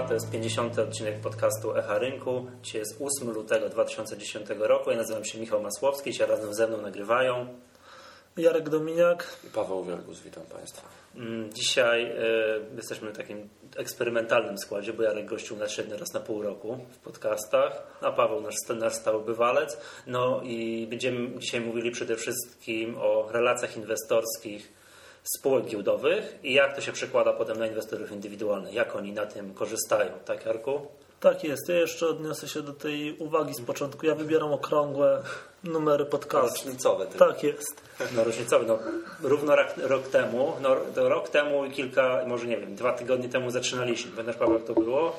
to jest 50. odcinek podcastu Echa Rynku. Dzisiaj jest 8 lutego 2010 roku. Ja nazywam się Michał Masłowski, dzisiaj razem ze mną nagrywają Jarek Dominiak i Paweł Wielgus. Witam Państwa. Dzisiaj jesteśmy w takim eksperymentalnym składzie, bo Jarek gościł nas średnio raz na pół roku w podcastach, a Paweł nasz stały bywalec. No i będziemy dzisiaj mówili przede wszystkim o relacjach inwestorskich spółek giełdowych i jak to się przekłada potem na inwestorów indywidualnych, jak oni na tym korzystają. Tak, Jarku? Tak jest. Ja jeszcze odniosę się do tej uwagi z początku. Ja wybieram okrągłe numery podcastu. Rocznicowe. Tak jest. No rocznicowy, równo rok temu i może nie wiem, 2 tygodnie temu zaczynaliśmy. Pamiętasz, Paweł, jak to było?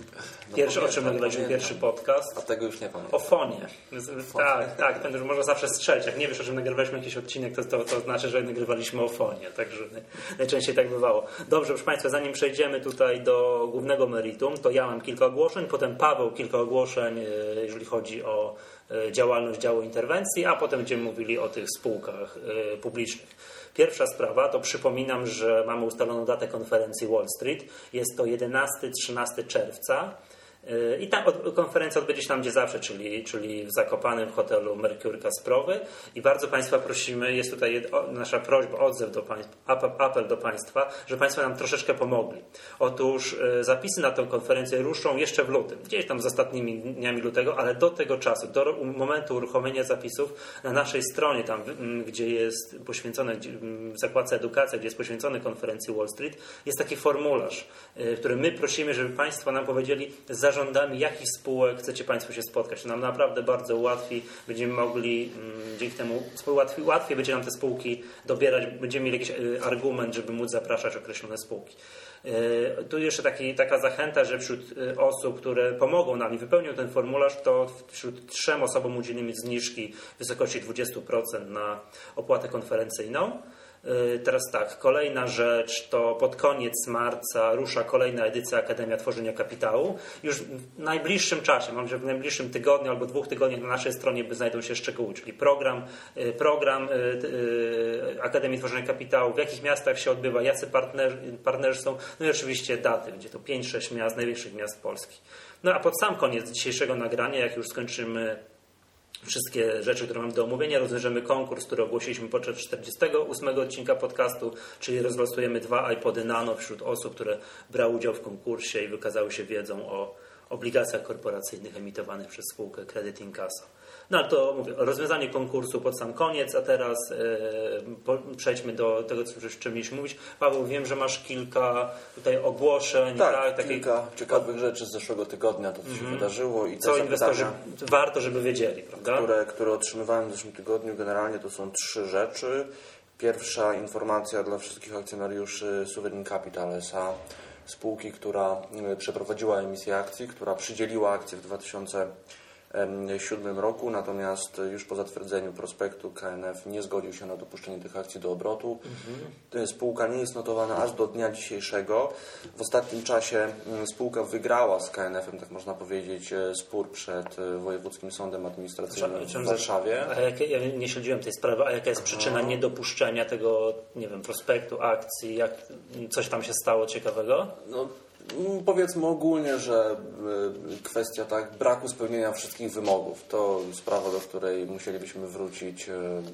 O czym nagraliśmy pierwszy podcast? A tego już nie pamiętam. O fonie. Tak, ten już można zawsze strzelić. Jak nie wiesz, o czym nagrywaliśmy jakiś odcinek, to znaczy, że nagrywaliśmy o fonie. Także najczęściej tak bywało. Dobrze, proszę Państwa, zanim przejdziemy tutaj do głównego meritum, to ja mam kilka ogłoszeń, potem Paweł kilka ogłoszeń, jeżeli chodzi o działalność działu interwencji, a potem będziemy mówili o tych spółkach publicznych. Pierwsza sprawa to przypominam, że mamy ustaloną datę konferencji Wall Street. Jest to 11-13 czerwca. I ta konferencja odbędzie się tam, gdzie zawsze, czyli w Zakopanem w hotelu Mercure Kasprowy. I bardzo Państwa prosimy, jest tutaj nasza prośba, odzew do Państwa, apel do Państwa, że Państwo nam troszeczkę pomogli. Otóż zapisy na tę konferencję ruszą jeszcze w lutym, gdzieś tam z ostatnimi dniami lutego, ale do tego czasu, do momentu uruchomienia zapisów na naszej stronie, tam gdzie jest poświęcone, w zakładce edukacja, gdzie jest poświęcony konferencji Wall Street, jest taki formularz, w którym my prosimy, żeby Państwo nam powiedzieli zarządami, jakich spółek chcecie Państwo się spotkać. To nam naprawdę bardzo ułatwi. Będziemy mogli dzięki temu łatwiej będzie nam te spółki dobierać. Będziemy mieli jakiś argument, żeby móc zapraszać określone spółki. Tu jeszcze taka zachęta, że wśród osób, które pomogą nam i wypełnią ten formularz, to wśród 3 osobom udzielimy zniżki w wysokości 20% na opłatę konferencyjną. Teraz tak, kolejna rzecz to pod koniec marca rusza kolejna edycja Akademia Tworzenia Kapitału. Już w najbliższym czasie, mam nadzieję, że w najbliższym tygodniu albo 2 tygodniach na naszej stronie znajdą się szczegóły, czyli program Akademii Tworzenia Kapitału, w jakich miastach się odbywa, jacy partnerzy są, no i oczywiście daty, będzie to 5-6 miast, największych miast Polski. No a pod sam koniec dzisiejszego nagrania, jak już skończymy wszystkie rzeczy, które mamy do omówienia, rozwiążemy konkurs, który ogłosiliśmy podczas 48 odcinka podcastu, czyli rozlosujemy 2 iPody Nano wśród osób, które brały udział w konkursie i wykazały się wiedzą o obligacjach korporacyjnych emitowanych przez spółkę Credit Incasa. No ale to mówię, rozwiązanie konkursu pod sam koniec, a teraz przejdźmy do tego, co czym mieliśmy mówić. Paweł, wiem, że masz kilka tutaj ogłoszeń. Tak, kilka ciekawych rzeczy z zeszłego tygodnia, to co się wydarzyło. I co inwestorzy warto, żeby wiedzieli, prawda? Które otrzymywałem w zeszłym tygodniu. Generalnie to są 3 rzeczy. Pierwsza informacja dla wszystkich akcjonariuszy Sovereign Capital S.A., spółki, która przeprowadziła emisję akcji, która przydzieliła akcje w 2007 roku, natomiast już po zatwierdzeniu prospektu KNF nie zgodził się na dopuszczenie tych akcji do obrotu. Spółka nie jest notowana aż do dnia dzisiejszego. W ostatnim czasie spółka wygrała z KNF-em, tak można powiedzieć, spór przed Wojewódzkim Sądem Administracyjnym w Warszawie. Ja nie śledziłem tej sprawy, a jaka jest przyczyna niedopuszczenia tego, nie wiem, prospektu, akcji, coś tam się stało ciekawego? No, powiedzmy ogólnie, że kwestia braku spełnienia wszystkich wymogów to sprawa, do której musielibyśmy wrócić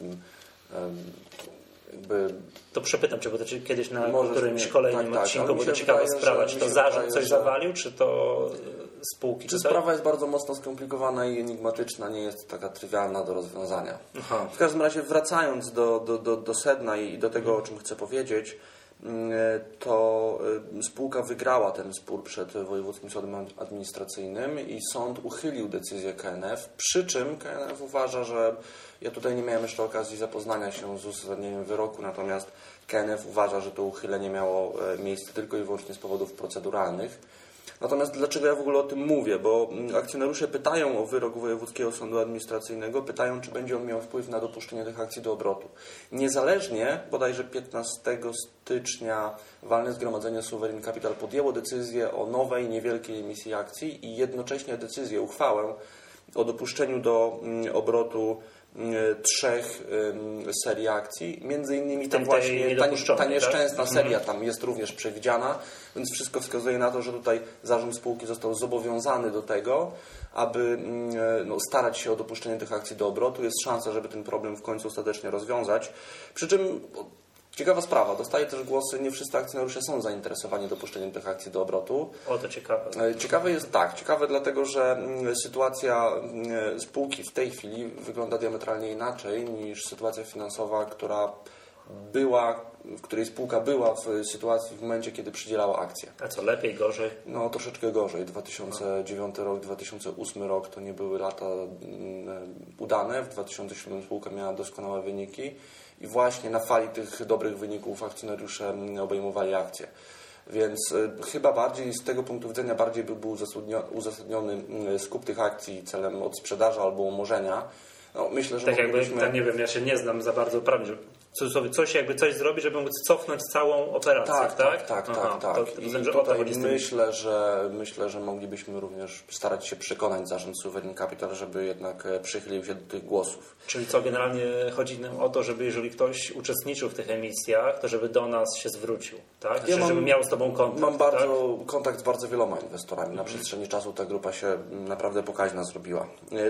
To przepytam Cię, bo to kiedyś na którymś kolejnym odcinku, bo to ciekawa sprawa. Czy to zarząd coś zawalił, czy to spółki? Sprawa jest bardzo mocno skomplikowana i enigmatyczna, nie jest taka trywialna do rozwiązania. Aha. W każdym razie wracając do sedna i do tego, o czym chcę powiedzieć, to spółka wygrała ten spór przed Wojewódzkim Sądem Administracyjnym i sąd uchylił decyzję KNF, przy czym KNF uważa, że ja tutaj nie miałem jeszcze okazji zapoznania się z uzasadnieniem wyroku, natomiast KNF uważa, że to uchylenie miało miejsce tylko i wyłącznie z powodów proceduralnych. Natomiast dlaczego ja w ogóle o tym mówię? Bo akcjonariusze pytają o wyrok Wojewódzkiego Sądu Administracyjnego, pytają, czy będzie on miał wpływ na dopuszczenie tych akcji do obrotu. Niezależnie, bodajże 15 stycznia walne zgromadzenie Sovereign Capital podjęło decyzję o nowej, niewielkiej emisji akcji i jednocześnie uchwałę o dopuszczeniu do obrotu 3 serii akcji. Między innymi Tam właśnie ta nieszczęsna tak? seria tam jest również przewidziana, więc wszystko wskazuje na to, że tutaj zarząd spółki został zobowiązany do tego, aby starać się o dopuszczenie tych akcji do obrotu. Jest szansa, żeby ten problem w końcu ostatecznie rozwiązać. Przy czym ciekawa sprawa, dostaje też głosy, nie wszyscy akcjonariusze są zainteresowani dopuszczeniem tych akcji do obrotu. O, to ciekawe. Ciekawe jest ciekawe dlatego, że sytuacja spółki w tej chwili wygląda diametralnie inaczej niż sytuacja finansowa, w której spółka była w sytuacji w momencie, kiedy przydzielała akcje. A co, lepiej, gorzej? No troszeczkę gorzej. 2009 rok, 2008 rok to nie były lata udane. W 2007 spółka miała doskonałe wyniki i właśnie na fali tych dobrych wyników akcjonariusze obejmowali akcje. Więc chyba bardziej z tego punktu widzenia bardziej by był uzasadniony skup tych akcji celem odsprzedaży albo umorzenia. No, myślę, że tak jakby, nie wiem, ja się nie znam za bardzo prawie, że coś zrobi, żeby móc cofnąć całą operację, tak? Tak. Myślę, że moglibyśmy również starać się przekonać zarząd Sovereign Capital, żeby jednak przychylił się do tych głosów. Czyli co, generalnie chodzi nam o to, żeby jeżeli ktoś uczestniczył w tych emisjach, to żeby do nas się zwrócił, tak? Żeby miał z Tobą kontakt. Mam kontakt z bardzo wieloma inwestorami. Na przestrzeni czasu ta grupa się naprawdę pokaźna zrobiła.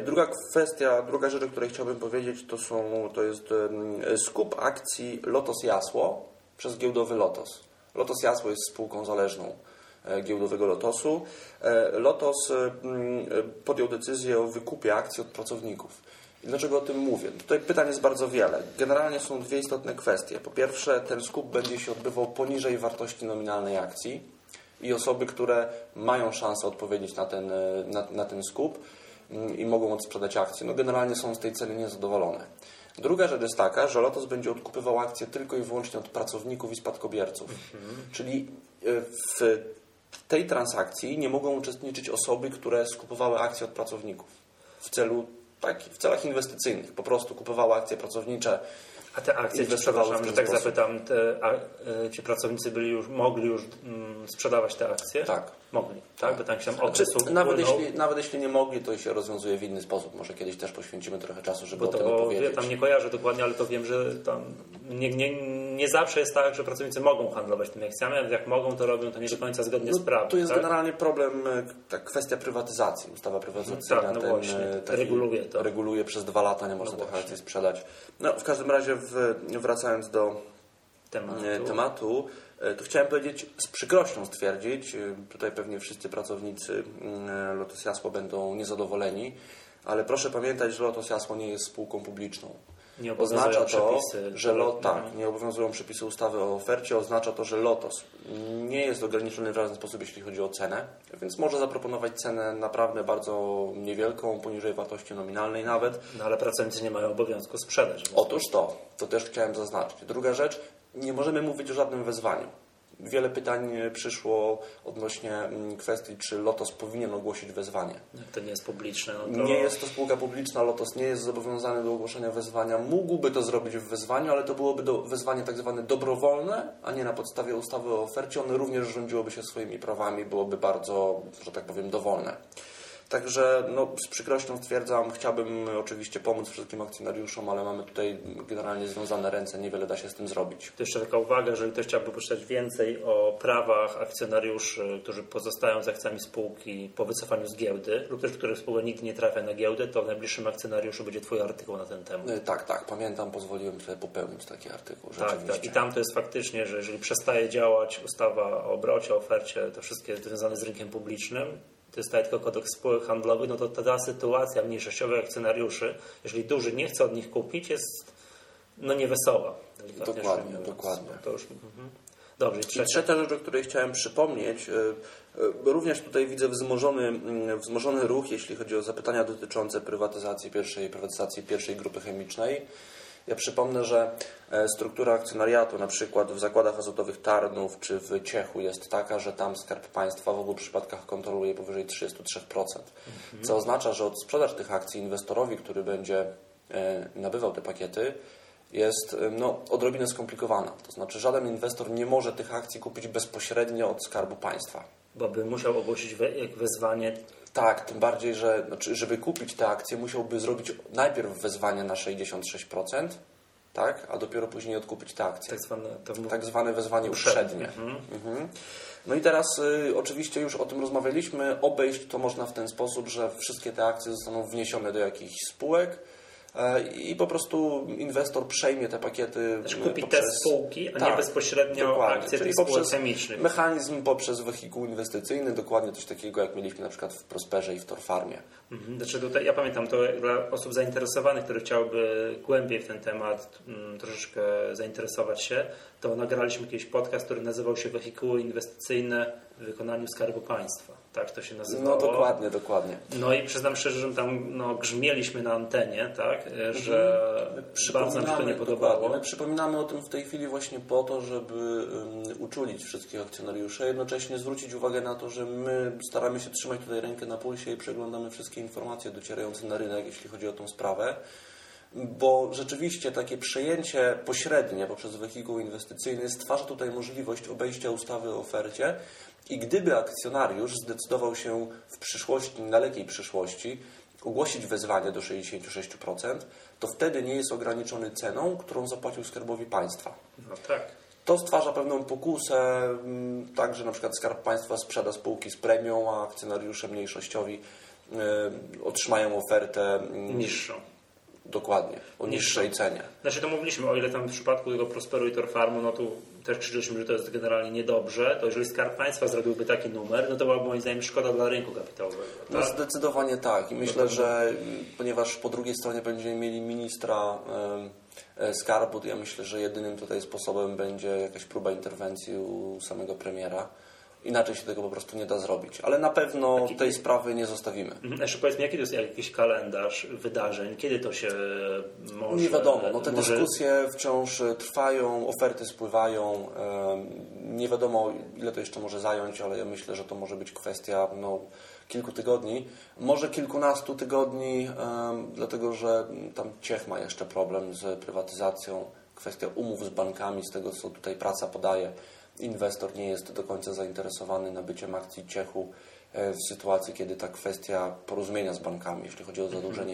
Druga rzecz, o której chciałbym powiedzieć, to jest skup akcji Lotos Jasło przez giełdowy Lotos. Lotos Jasło jest spółką zależną giełdowego Lotosu. Lotos podjął decyzję o wykupie akcji od pracowników. I dlaczego o tym mówię? Tutaj pytań jest bardzo wiele. Generalnie są dwie istotne kwestie. Po pierwsze, ten skup będzie się odbywał poniżej wartości nominalnej akcji i osoby, które mają szansę odpowiedzieć na ten skup i mogą odsprzedać akcje, generalnie są z tej ceny niezadowolone. Druga rzecz jest taka, że Lotos będzie odkupywał akcje tylko i wyłącznie od pracowników i spadkobierców. Czyli w tej transakcji nie mogą uczestniczyć osoby, które skupowały akcje od pracowników w celach inwestycyjnych. Po prostu kupowały akcje pracownicze. A te akcje, przepraszam, że tak zapytam, ci pracownicy mogli już sprzedawać te akcje? Tak. Mogli, tak? Bo tam się okresu nawet jeśli nie mogli, to się rozwiązuje w inny sposób. Może kiedyś też poświęcimy trochę czasu, żeby o tym opowiedzieć. Ja tam nie kojarzę dokładnie, ale to wiem, że tam nie zawsze jest tak, że pracownicy mogą handlować tymi akcjami, ale jak mogą, to robią to nie do końca zgodnie z prawem. Tu jest generalnie problem, kwestia prywatyzacji. Ustawa prywatyzacyjna reguluje przez 2 lata, nie można tych akcji sprzedać. W każdym razie wracając do tematu, to chciałem powiedzieć, z przykrością stwierdzić, tutaj pewnie wszyscy pracownicy Lotos Jasło będą niezadowoleni, ale proszę pamiętać, że Lotos Jasło nie jest spółką publiczną. Oznacza to, że nie obowiązują przepisy ustawy o ofercie, oznacza to, że Lotos nie jest ograniczony w żaden sposób, jeśli chodzi o cenę, więc może zaproponować cenę naprawdę bardzo niewielką, poniżej wartości nominalnej nawet. Ale pracownicy nie mają obowiązku sprzedać. Otóż to też chciałem zaznaczyć. Druga rzecz, nie możemy mówić o żadnym wezwaniu. Wiele pytań przyszło odnośnie kwestii, czy Lotos powinien ogłosić wezwanie. To nie jest publiczne. Nie jest to spółka publiczna, Lotos nie jest zobowiązany do ogłoszenia wezwania. Mógłby to zrobić w wezwaniu, ale to byłoby wezwanie tak zwane dobrowolne, a nie na podstawie ustawy o ofercie. Ono również rządziłoby się swoimi prawami, byłoby bardzo, że tak powiem, dowolne. Także z przykrością stwierdzam, chciałbym oczywiście pomóc wszystkim akcjonariuszom, ale mamy tutaj generalnie związane ręce, niewiele da się z tym zrobić. To jeszcze taka uwaga, jeżeli ktoś chciałby poczytać więcej o prawach akcjonariuszy, którzy pozostają z akcjami spółki po wycofaniu z giełdy lub też których spółka nigdy nie trafia na giełdę, to w najbliższym akcjonariuszu będzie Twój artykuł na ten temat. Tak, pamiętam, pozwoliłem sobie popełnić taki artykuł. Tak. I tam to jest faktycznie, że jeżeli przestaje działać ustawa o obrocie, o ofercie, to wszystkie związane z rynkiem publicznym, to jest tylko kodeks spółek handlowych, to ta sytuacja mniejszościowych akcjonariuszy, jeżeli duży nie chce od nich kupić, jest niewesoła. Dokładnie. To już, Dobrze, trzecia rzecz, o której chciałem przypomnieć, również tutaj widzę wzmożony ruch, jeśli chodzi o zapytania dotyczące prywatyzacji pierwszej grupy chemicznej. Ja przypomnę, że struktura akcjonariatu na przykład w zakładach azotowych Tarnów czy w Ciechu jest taka, że tam Skarb Państwa w obu przypadkach kontroluje powyżej 33%. Co oznacza, że odsprzedaż tych akcji inwestorowi, który będzie nabywał te pakiety, jest odrobinę skomplikowana. To znaczy żaden inwestor nie może tych akcji kupić bezpośrednio od Skarbu Państwa. Bo by musiał ogłosić wezwanie Tak, tym bardziej, że żeby kupić te akcje, musiałby zrobić najpierw wezwanie na 66%, tak, a dopiero później odkupić te akcje. Tak zwane wezwanie uprzednie. No i teraz oczywiście już o tym rozmawialiśmy. Obejść to można w ten sposób, że wszystkie te akcje zostaną wniesione do jakichś spółek i po prostu inwestor przejmie te pakiety. Znaczy kupi te spółki, a nie bezpośrednio akcje tych spółek chemicznych. Mechanizm poprzez wehikuł inwestycyjny, dokładnie coś takiego jak mieliśmy na przykład w Prosperze i w Torfarmie. Znaczy tutaj, ja pamiętam to dla osób zainteresowanych, które chciałyby głębiej w ten temat troszeczkę zainteresować się, to nagraliśmy jakiś podcast, który nazywał się Wehikuły inwestycyjne w wykonaniu Skarbu Państwa. Tak to się nazywało. No dokładnie. No i przyznam szczerze, że tam grzmieliśmy na antenie, tak, że bardzo nam się to nie podobało. Dokładnie. My przypominamy o tym w tej chwili właśnie po to, żeby uczulić wszystkich akcjonariuszy, jednocześnie zwrócić uwagę na to, że my staramy się trzymać tutaj rękę na pulsie i przeglądamy wszystkie informacje docierające na rynek, jeśli chodzi o tą sprawę. Bo rzeczywiście takie przejęcie pośrednie poprzez wehikuł inwestycyjny stwarza tutaj możliwość obejścia ustawy o ofercie i gdyby akcjonariusz zdecydował się w przyszłości, dalekiej przyszłości ogłosić wezwanie do 66%, to wtedy nie jest ograniczony ceną, którą zapłacił Skarbowi Państwa. No tak. To stwarza pewną pokusę, tak, że na przykład Skarb Państwa sprzeda spółki z premią, a akcjonariusze mniejszościowi otrzymają ofertę niższą. Dokładnie, o niższej cenie. Znaczy to mówiliśmy, o ile tam w przypadku tego Prosperu i Torfarmu, no tu też krzyczeliśmy, że to jest generalnie niedobrze, to jeżeli Skarb Państwa zrobiłby taki numer, no to byłaby moim zdaniem szkoda dla rynku kapitałowego. Tak? No zdecydowanie tak i myślę, że ponieważ po drugiej stronie będziemy mieli ministra skarbu, to ja myślę, że jedynym tutaj sposobem będzie jakaś próba interwencji u samego premiera. Inaczej się tego po prostu nie da zrobić. Ale na pewno tej sprawy nie zostawimy. Jeszcze powiedzmy, jaki to jest jakiś kalendarz wydarzeń? Kiedy to się może... Nie wiadomo. No te dyskusje wciąż trwają, oferty spływają. Nie wiadomo, ile to jeszcze może zająć, ale ja myślę, że to może być kwestia kilku tygodni. Może kilkunastu tygodni, dlatego że tam Ciech ma jeszcze problem z prywatyzacją. Kwestia umów z bankami, z tego co tutaj prasa podaje. Inwestor nie jest do końca zainteresowany nabyciem akcji Ciechu w sytuacji, kiedy ta kwestia porozumienia z bankami, jeśli chodzi o zadłużenie,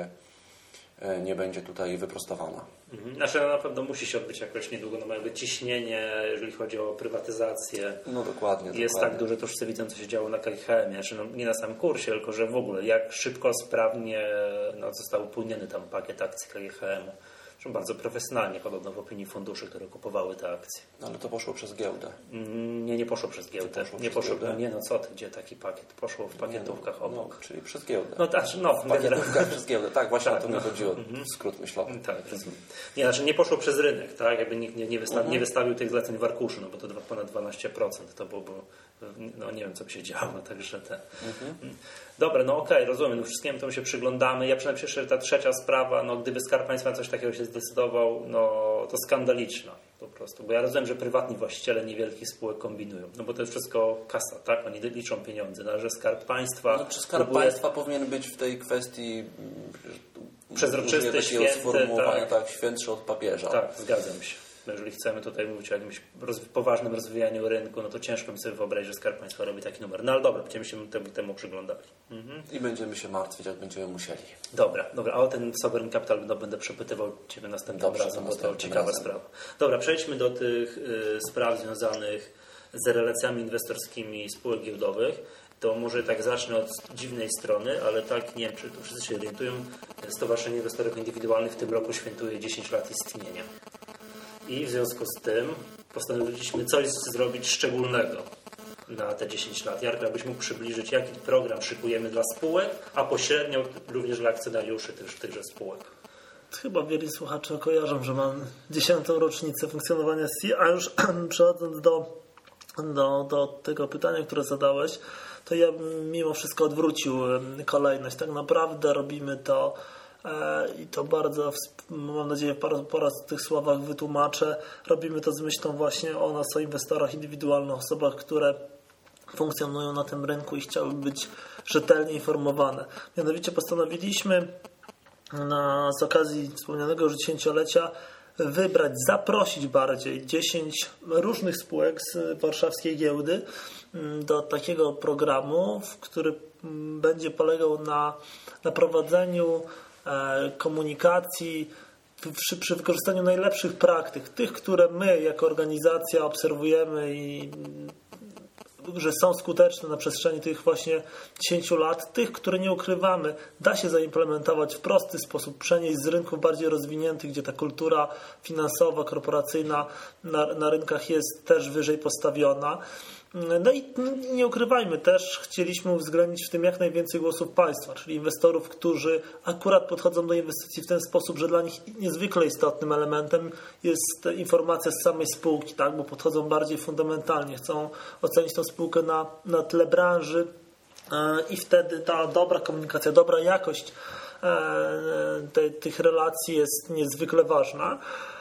nie będzie tutaj wyprostowana. Znaczy na pewno musi się odbyć jakoś niedługo, no jakby ciśnienie, jeżeli chodzi o prywatyzację. No dokładnie. Jest tak duże, to wszyscy widzą, co się działo na KGHM, znaczy nie na samym kursie, tylko że w ogóle jak szybko, sprawnie został upłyniony tam pakiet akcji KGHM-u. Bardzo profesjonalnie podobno w opinii funduszy, które kupowały te akcje. No, ale to poszło przez giełdę. Nie poszło przez giełdę. Co ty, gdzie taki pakiet? Poszło w pakietówkach obok. Czyli przez giełdę. W pakietówkach przez giełdę. Tak, właśnie o to mi chodziło. Skrót myślowy. Tak, rozumiem. Nie poszło przez rynek, tak? Jakby nikt nie wystawił tych zleceń w arkuszu, bo to ponad 12%. To byłoby, nie wiem, co by się działo. Także Dobra, okej, rozumiem. Wszystkiemu temu się przyglądamy. Ja przynajmniej jeszcze ta trzecia sprawa, gdyby Skarb Państwa coś takiego się zdecydował, to skandaliczna po prostu. Bo ja rozumiem, że prywatni właściciele niewielkich spółek kombinują. Bo to jest wszystko kasa, tak? Oni liczą pieniądze. Że Skarb Państwa... Czy Skarb Państwa powinien być w tej kwestii przezroczysty, święty, tak, świętszy od papieża. Tak, zgadzam się. Jeżeli chcemy tutaj mówić o jakimś poważnym rozwijaniu rynku, to ciężko mi sobie wyobrazić, że Skarb Państwa robi taki numer. No ale dobra, będziemy się temu przyglądali. I będziemy się martwić, jak będziemy musieli. Dobra, a o ten Sovereign Capital będę przepytywał Ciebie następnym razem, bo to ciekawa sprawa. Dobra, przejdźmy do tych spraw związanych z relacjami inwestorskimi spółek giełdowych. To może tak zacznę od dziwnej strony, ale tak, nie wiem, czy tu wszyscy się orientują. Stowarzyszenie Inwestorów Indywidualnych w tym roku świętuje 10 lat istnienia. I w związku z tym postanowiliśmy coś zrobić szczególnego na te 10 lat. Jarek, abyś mógł przybliżyć, jaki program szykujemy dla spółek, a pośrednio również dla akcjonariuszy tychże spółek. Chyba wielu słuchaczy kojarzą, że mam 10. rocznicę funkcjonowania SI, a już przechodząc do tego pytania, które zadałeś, to ja mimo wszystko odwrócił kolejność. Tak naprawdę robimy to i to bardzo, mam nadzieję, po raz w tych słowach wytłumaczę. Robimy to z myślą właśnie o nas, o inwestorach indywidualnych, osobach, które funkcjonują na tym rynku i chciały być rzetelnie informowane. Mianowicie postanowiliśmy z okazji wspomnianego już 10-lecia wybrać, zaprosić bardziej 10 różnych spółek z warszawskiej giełdy do takiego programu, który będzie polegał na prowadzeniu komunikacji przy wykorzystaniu najlepszych praktyk, tych, które my jako organizacja obserwujemy i że są skuteczne na przestrzeni tych właśnie 10 lat, tych, które nie ukrywamy, da się zaimplementować w prosty sposób, przenieść z rynków bardziej rozwiniętych, gdzie ta kultura finansowa, korporacyjna na rynkach jest też wyżej postawiona. No i nie ukrywajmy, też chcieliśmy uwzględnić w tym jak najwięcej głosów państwa, czyli inwestorów, którzy akurat podchodzą do inwestycji w ten sposób, że dla nich niezwykle istotnym elementem jest informacja z samej spółki, tak? Bo podchodzą bardziej fundamentalnie, chcą ocenić tę spółkę na tle branży i wtedy ta dobra komunikacja, dobra jakość tych relacji jest niezwykle ważna.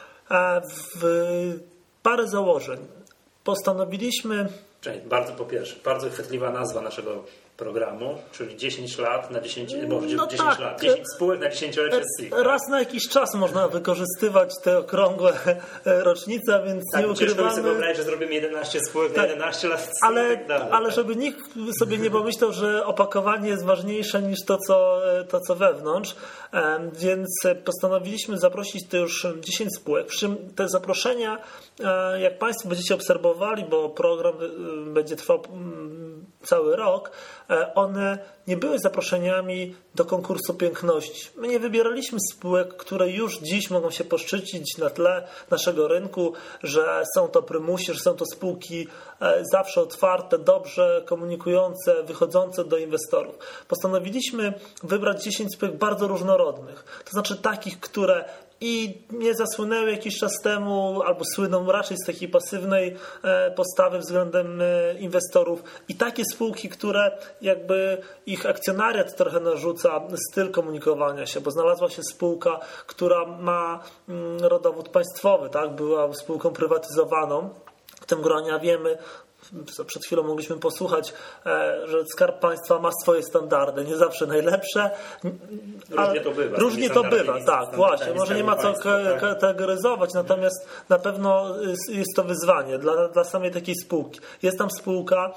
Parę założeń. Postanowiliśmy... Bardzo po pierwsze, bardzo chwytliwa nazwa naszego programu, czyli 10 lat na 10, może 10 tak, lat, 10 spółek na 10-lecie SIG. Raz na jakiś czas można wykorzystywać te okrągłe rocznice, więc tak, nie ukrywamy. Ciężko sobie wyobrazić, że zrobimy 11 spółek na 11 lat SIG ale, i tak dalej. Ale żeby nikt sobie nie pomyślał, że opakowanie jest ważniejsze niż to, co wewnątrz, więc postanowiliśmy zaprosić te już 10 spółek. Przy czym te zaproszenia, jak Państwo będziecie obserwowali, bo program będzie trwał cały rok, one nie były zaproszeniami do konkursu piękności. My nie wybieraliśmy spółek, które już dziś mogą się poszczycić na tle naszego rynku, że są to prymusi, że są to spółki zawsze otwarte, dobrze komunikujące, wychodzące do inwestorów. Postanowiliśmy wybrać 10 spółek bardzo różnorodnych. To znaczy takich, które i nie zasłynęły jakiś czas temu, albo słyną raczej z takiej pasywnej postawy względem inwestorów, i takie spółki, które jakby ich akcjonariat trochę narzuca styl komunikowania się, bo znalazła się spółka, która ma rodowód państwowy, tak? Była spółką prywatyzowaną. W tym gronie wiemy, przed chwilą mogliśmy posłuchać, że Skarb Państwa ma swoje standardy, nie zawsze najlepsze. Różnie to bywa. Różnie to bywa, tak, właśnie. Może nie ma co kategoryzować, natomiast na pewno jest to wyzwanie dla samej takiej spółki. Jest tam spółka,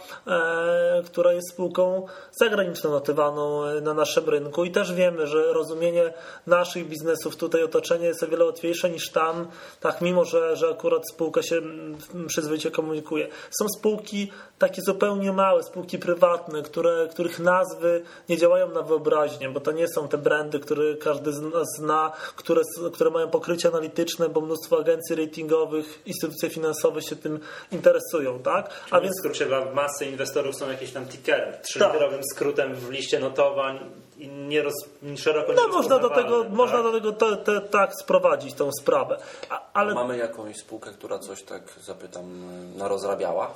która jest spółką zagraniczną notowaną na naszym rynku i też wiemy, że rozumienie naszych biznesów, tutaj otoczenie jest o wiele łatwiejsze niż tam, tak, mimo że akurat spółka się przyzwoicie komunikuje. Są spółki takie zupełnie małe, spółki prywatne, których nazwy nie działają na wyobraźnię, bo to nie są te brandy, które każdy z nas zna, które mają pokrycie analityczne, bo mnóstwo agencji ratingowych, instytucje finansowe się tym interesują, tak? A więc w skrócie dla masy inwestorów są jakieś tam tickery, 3-literowym skrótem w liście notowań i szeroko nie można do tego tak sprowadzić tą sprawę. Ale mamy jakąś spółkę, która coś tak, zapytam, narozrabiała?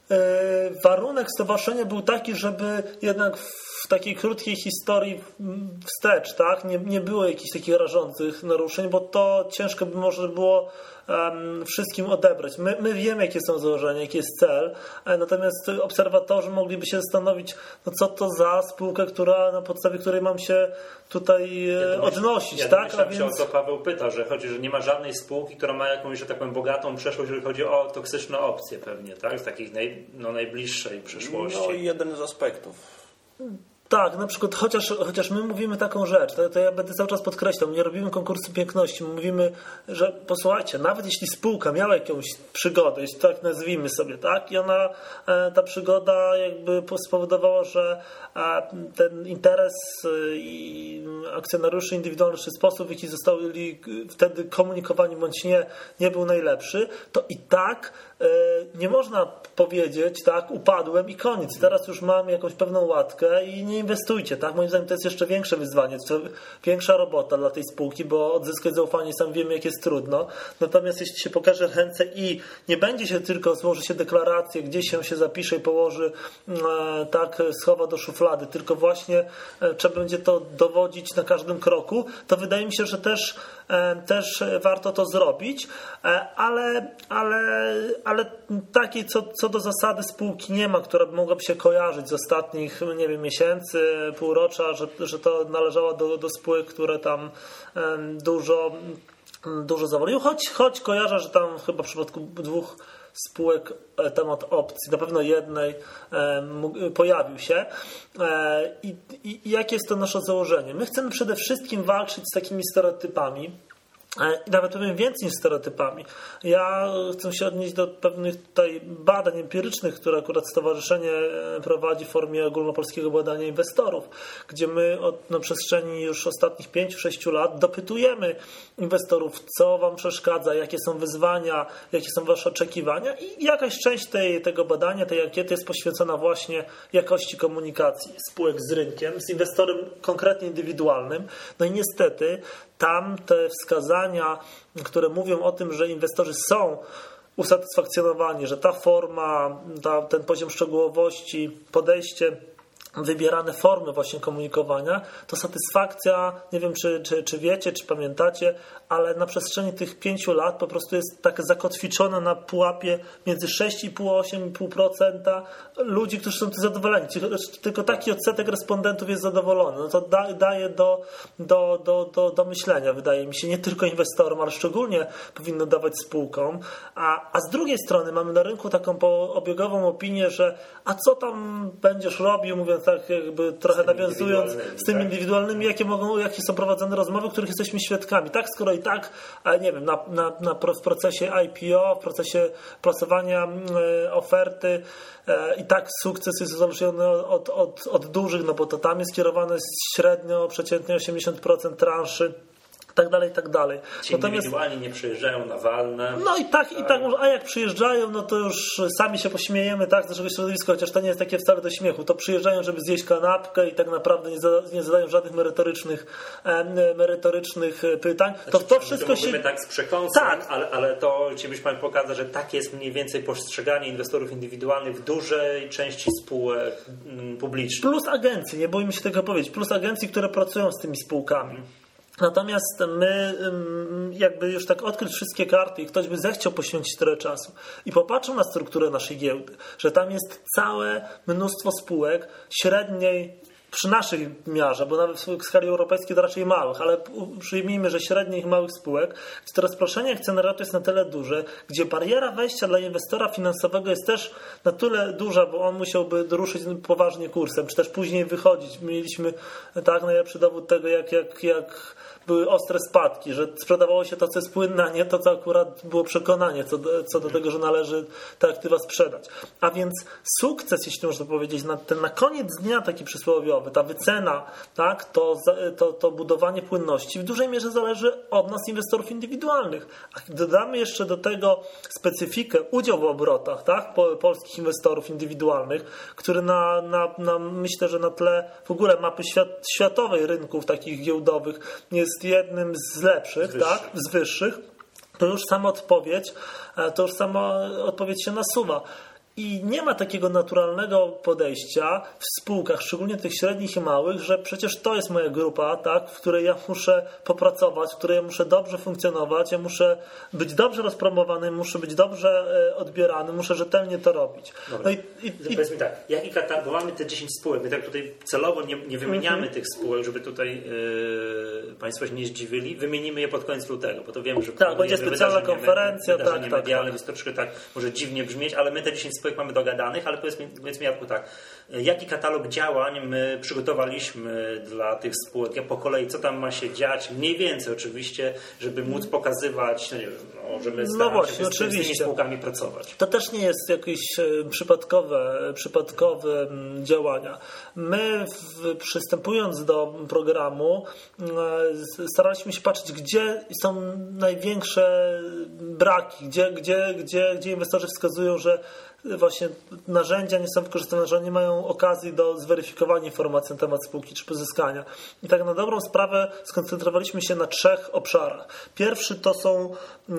Warunek stowarzyszenia był taki, żeby jednak w takiej krótkiej historii wstecz, tak, nie było jakichś takich rażących naruszeń, bo to ciężko by może było wszystkim odebrać. My wiemy, jakie są założenia, jaki jest cel, natomiast obserwatorzy mogliby się zastanowić, no co to za spółka, na podstawie której mam się tutaj odnosić. Ja tak? A więc... o co Paweł pyta, że chodzi, że nie ma żadnej spółki, która ma jakąś, że tak powiem, bogatą przeszłość, jeżeli chodzi o toksyczne opcje pewnie, tak? Z takich najbliższej przyszłości. No i jeden z aspektów. Tak, na przykład chociaż my mówimy taką rzecz, to ja będę cały czas podkreślał, nie robimy konkursu piękności, mówimy, że posłuchajcie, nawet jeśli spółka miała jakąś przygodę, jeśli tak nazwijmy sobie, tak, i ta przygoda jakby spowodowała, że ten interes i akcjonariuszy indywidualnych, czy sposób, w jaki zostali wtedy komunikowani bądź nie był najlepszy, to i tak nie można powiedzieć, tak, upadłem i koniec. Teraz już mam jakąś pewną łatkę i nie inwestujcie, tak? Moim zdaniem to jest jeszcze większe wyzwanie, to większa robota dla tej spółki, bo odzyskać zaufanie sam wiemy, jak jest trudno. Natomiast jeśli się pokaże ręce i nie będzie się tylko, złoży się deklarację, gdzieś się zapisze i położy, tak, schowa do szuflady, tylko właśnie trzeba będzie to dowodzić na każdym kroku, to wydaje mi się, że też warto to zrobić, ale takiej co do zasady spółki nie ma, która mogłaby się kojarzyć z ostatnich, nie wiem, miesięcy, półrocza, że to należało do spółek, które tam dużo dużo zawalił, choć kojarzę, że tam chyba w przypadku 2 spółek temat opcji, na pewno jednej pojawił się. I jakie jest to nasze założenie? My chcemy przede wszystkim walczyć z takimi stereotypami, i nawet powiem więcej niż stereotypami. Ja chcę się odnieść do pewnych tutaj badań empirycznych, które akurat stowarzyszenie prowadzi w formie ogólnopolskiego badania inwestorów, gdzie my na przestrzeni już ostatnich 5-6 lat dopytujemy inwestorów, co wam przeszkadza, jakie są wyzwania, jakie są wasze oczekiwania, i jakaś część tego badania, tej ankiety jest poświęcona właśnie jakości komunikacji spółek z rynkiem, z inwestorem konkretnie indywidualnym. No i niestety tam te wskazania, które mówią o tym, że inwestorzy są usatysfakcjonowani, że ta forma, ten poziom szczegółowości, podejście, wybierane formy właśnie komunikowania, to satysfakcja, nie wiem czy wiecie, czy pamiętacie, ale na przestrzeni tych 5 lat po prostu jest tak zakotwiczona na pułapie między 6,5 a 8,5% ludzi, którzy są tu zadowoleni. Tylko taki odsetek respondentów jest zadowolony. No to daje do myślenia, wydaje mi się, nie tylko inwestorom, ale szczególnie powinno dawać spółkom. A z drugiej strony mamy na rynku taką obiegową opinię, że a co tam będziesz robił, mówiąc tak jakby trochę nawiązując z tymi indywidualnymi, jakie są prowadzone rozmowy, których jesteśmy świadkami. Tak, skoro i tak, nie wiem, w procesie IPO, w procesie plasowania oferty i tak sukces jest uzależniony od dużych, no bo to tam jest kierowane średnio, przeciętnie 80% transzy. Tak dalej. Ci indywidualni nie przyjeżdżają na walne. No i tak, a jak przyjeżdżają, no to już sami się pośmiejemy z naszego środowiska, chociaż to nie jest takie wcale do śmiechu. To przyjeżdżają, żeby zjeść kanapkę i tak naprawdę nie zadają żadnych merytorycznych pytań. To wszystko się... tak z przekąsem, tak. Ale to chcielibyśmy Pan pokazać, że tak jest mniej więcej postrzeganie inwestorów indywidualnych w dużej części spółek publicznych. Plus agencji, nie bójmy się tego powiedzieć, plus agencji, które pracują z tymi spółkami. Natomiast my jakby już tak odkryć wszystkie karty i ktoś by zechciał poświęcić tyle czasu i popatrzył na strukturę naszej giełdy, że tam jest całe mnóstwo spółek średniej, przy naszej miarze, bo nawet w skali europejskiej to raczej małych, ale przyjmijmy, że średnich małych spółek, gdzie to rozproszenie akcjonariatu jest na tyle duże, gdzie bariera wejścia dla inwestora finansowego jest też na tyle duża, bo on musiałby ruszyć poważnie kursem, czy też później wychodzić. Mieliśmy najlepszy dowód tego, jak były ostre spadki, że sprzedawało się to, co jest płynne, a nie to, co akurat było przekonanie co do tego, że należy te aktywa sprzedać. A więc sukces, jeśli można powiedzieć, na koniec dnia taki przysłowiowy, ta wycena, tak, to budowanie płynności w dużej mierze zależy od nas, inwestorów indywidualnych. A dodamy jeszcze do tego specyfikę, udział w obrotach, tak, polskich inwestorów indywidualnych, który myślę, że na tle w ogóle mapy światowej rynków takich giełdowych jest jednym z lepszych, z wyższych, to już sama odpowiedź się nasuwa. I nie ma takiego naturalnego podejścia w spółkach, szczególnie tych średnich i małych, że przecież to jest moja grupa, tak, w której ja muszę popracować, w której ja muszę dobrze funkcjonować, ja muszę być dobrze rozpromowany, muszę być dobrze odbierany, muszę rzetelnie to robić. No powiedzmy tak, bo mamy te 10 spółek, my tak tutaj celowo nie wymieniamy tych spółek, żeby tutaj Państwo się nie zdziwili, wymienimy je pod koniec lutego, bo to wiem, że będzie specjalna konferencja, medialne, więc to troszkę tak może dziwnie brzmieć, ale my te 10 spółek mamy dogadanych, ale powiedzmy Jarku tak, jaki katalog działań my przygotowaliśmy dla tych spółek po kolei, co tam ma się dziać, mniej więcej oczywiście, żeby móc pokazywać, żeby starać się z tymi spółkami pracować. To też nie jest jakieś przypadkowe działania. My przystępując do programu staraliśmy się patrzeć, gdzie są największe braki, gdzie inwestorzy wskazują, że właśnie narzędzia nie są wykorzystywane, że nie mają okazji do zweryfikowania informacji na temat spółki czy pozyskania. I tak na dobrą sprawę skoncentrowaliśmy się na 3 obszarach. Pierwszy to są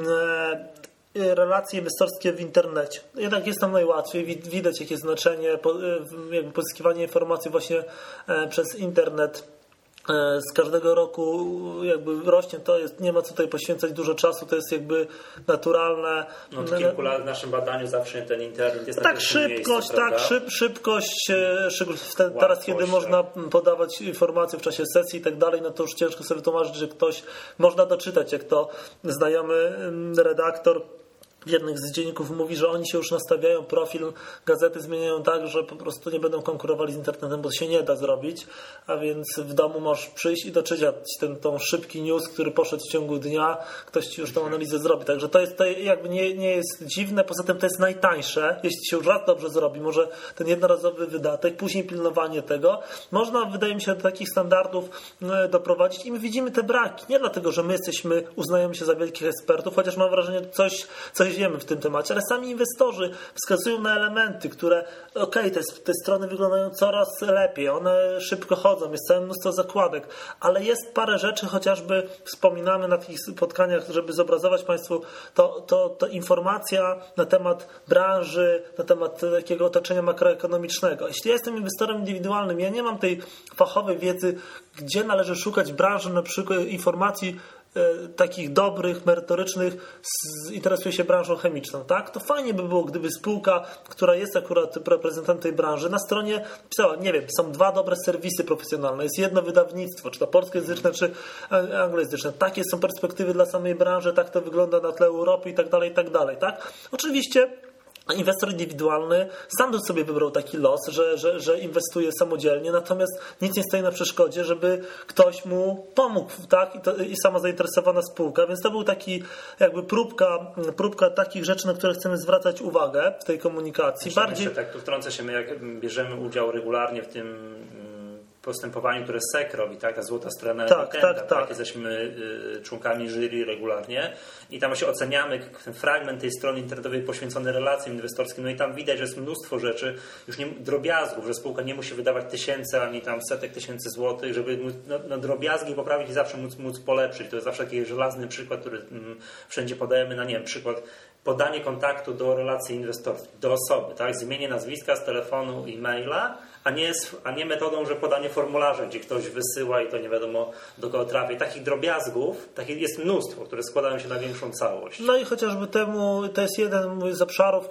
relacje inwestorskie w internecie. Jednak jest tam najłatwiej, widać jakie znaczenie pozyskiwanie informacji właśnie przez internet z każdego roku jakby rośnie, to jest, nie ma co tutaj poświęcać dużo czasu, to jest jakby naturalne. No od kilku lat w naszym badaniu zawsze ten internet jest tak, szybkość, szybkość, teraz kiedy można podawać informacje w czasie sesji i tak dalej, no to już ciężko sobie tłumaczyć, że ktoś można doczytać, jak to znajomy redaktor w jednych z dzienników mówi, że oni się już nastawiają, profil gazety zmieniają tak, że po prostu nie będą konkurowali z internetem, bo się nie da zrobić, a więc w domu możesz przyjść i doczytać tą szybki news, który poszedł w ciągu dnia, ktoś ci już tą analizę zrobi. Także to jakby nie jest dziwne, poza tym to jest najtańsze, jeśli się już raz dobrze zrobi, może ten jednorazowy wydatek, później pilnowanie tego, można, wydaje mi się, do takich standardów doprowadzić i my widzimy te braki, nie dlatego, że my uznajemy się za wielkich ekspertów, chociaż mam wrażenie, że coś wiemy w tym temacie, ale sami inwestorzy wskazują na elementy, które te strony wyglądają coraz lepiej, one szybko chodzą, jest całe mnóstwo zakładek, ale jest parę rzeczy, chociażby wspominamy na takich spotkaniach, żeby zobrazować Państwu to informacja na temat branży, na temat takiego otoczenia makroekonomicznego. Jeśli ja jestem inwestorem indywidualnym, ja nie mam tej fachowej wiedzy, gdzie należy szukać branży, na przykład informacji takich dobrych, merytorycznych, interesuje się branżą chemiczną, tak? To fajnie by było, gdyby spółka, która jest akurat reprezentantem tej branży, na stronie pisała, nie wiem, są 2 dobre serwisy profesjonalne, jest jedno wydawnictwo, czy to polskojęzyczne, czy anglojęzyczne. Takie są perspektywy dla samej branży, tak to wygląda na tle Europy i tak dalej, tak? Oczywiście inwestor indywidualny sam sobie wybrał taki los, że inwestuje samodzielnie, natomiast nic nie stoi na przeszkodzie, żeby ktoś mu pomógł, tak? I sama zainteresowana spółka, więc to był taki jakby próbka takich rzeczy, na które chcemy zwracać uwagę w tej komunikacji. Bardziej tak tu wtrącę się, my jak bierzemy udział regularnie w tym postępowaniu, które SEC robi, tak? Ta złota strona tak. Jesteśmy członkami jury regularnie i tam się oceniamy ten fragment tej strony internetowej poświęcony relacjom inwestorskim, no i tam widać, że jest mnóstwo rzeczy, już nie drobiazgów, że spółka nie musi wydawać tysięcy, ani tam setek tysięcy złotych, żeby drobiazgi poprawić i zawsze móc polepszyć. To jest zawsze taki żelazny przykład, który wszędzie podajemy, na nie wiem, przykład podanie kontaktu do relacji inwestorskiej, do osoby, tak? Zmienienie nazwiska z telefonu i maila, a nie metodą, że podanie formularza, gdzie ktoś wysyła i to nie wiadomo do kogo trafi. Takich drobiazgów jest mnóstwo, które składają się na większą całość. No i chociażby to jest jeden z obszarów,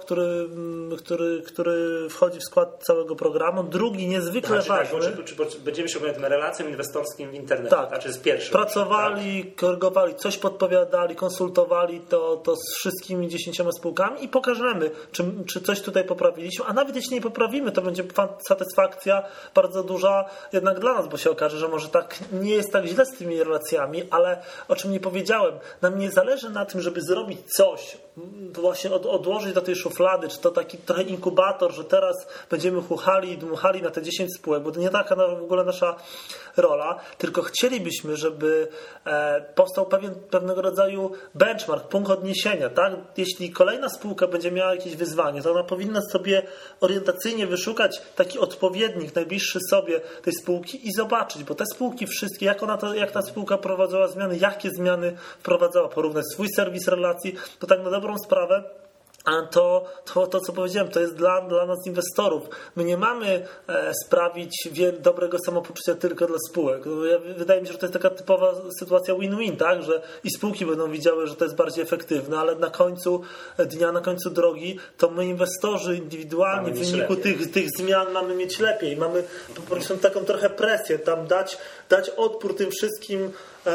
który wchodzi w skład całego programu. Drugi niezwykle ważny. Czy będziemy się oglądać relacjom inwestorskim w internecie? Tak. Czy jest pierwszy? Pracowali, korygowali, coś podpowiadali, konsultowali to z wszystkimi 10 spółkami i pokażemy, czy coś tutaj poprawiliśmy, a nawet jeśli nie poprawimy, to będzie satysfakcja bardzo duża jednak dla nas, bo się okaże, że może tak nie jest tak źle z tymi relacjami, ale o czym nie powiedziałem, nam nie zależy na tym, żeby zrobić coś, właśnie odłożyć do tej szuflady, czy to taki trochę inkubator, że teraz będziemy chuchali i dmuchali na te 10 spółek, bo to nie taka w ogóle nasza rola, tylko chcielibyśmy, żeby powstał pewnego rodzaju benchmark, punkt odniesienia, tak? Jeśli kolejna spółka będzie miała jakieś wyzwanie, to ona powinna sobie orientacyjnie wyszukać taki odpowiednik najbliższy sobie tej spółki i zobaczyć, bo te spółki wszystkie, jak ta spółka prowadzała zmiany, jakie zmiany wprowadzała, porównać swój serwis relacji, to tak na dobrą sprawę to co powiedziałem, to jest dla nas inwestorów. My nie mamy sprawić dobrego samopoczucia tylko dla spółek. Wydaje mi się, że to jest taka typowa sytuacja win-win, tak? Że i spółki będą widziały, że to jest bardziej efektywne, ale na końcu dnia, na końcu drogi, to my inwestorzy indywidualni w wyniku tych zmian mamy mieć lepiej. Mamy po prostu taką trochę presję tam dać odpór tym wszystkim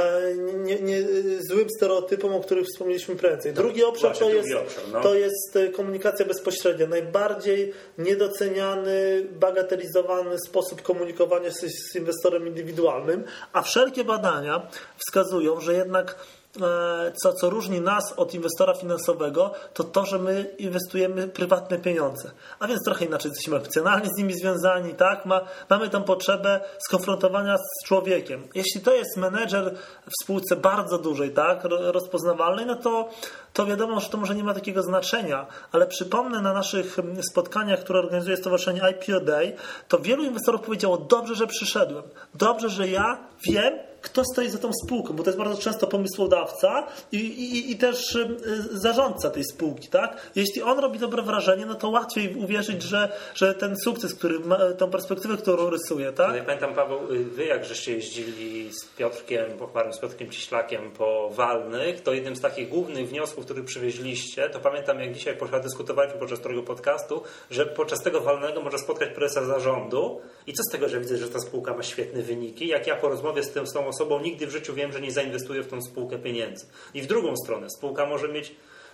złym stereotypom, o których wspomnieliśmy prędzej. Drugi obszar to jest komunikacja bezpośrednia. Najbardziej niedoceniany, bagatelizowany sposób komunikowania z inwestorem indywidualnym, a wszelkie badania wskazują, że jednak co różni nas od inwestora finansowego, to, że my inwestujemy prywatne pieniądze. A więc trochę inaczej jesteśmy emocjonalnie z nimi związani, tak? Mamy tą potrzebę skonfrontowania z człowiekiem. Jeśli to jest menedżer w spółce bardzo dużej, tak? Rozpoznawalnej, no to wiadomo, że to może nie ma takiego znaczenia, ale przypomnę, na naszych spotkaniach, które organizuje Stowarzyszenie IPO Day, to wielu inwestorów powiedziało: dobrze, że przyszedłem, dobrze, że ja wiem, kto stoi za tą spółką, bo to jest bardzo często pomysłodawca i też zarządca tej spółki, tak? Jeśli on robi dobre wrażenie, no to łatwiej uwierzyć, że ten sukces, który ma, tą perspektywę, którą rysuje, tak? Ja pamiętam, Paweł, wy jak żeście jeździli z Piotrkiem Pochmarem, z Piotrkiem Cieślakiem po Walnych, to jednym z takich głównych wniosków, których przywieźliście, to pamiętam, jak dzisiaj dyskutowaliśmy podczas którego podcastu, że podczas tego Walnego można spotkać prezesa zarządu i co z tego, że widzę, że ta spółka ma świetne wyniki, jak ja po rozmowie z tą osobą nigdy w życiu wiem, że nie zainwestuję w tą spółkę pieniędzy. I w drugą stronę, spółka może mieć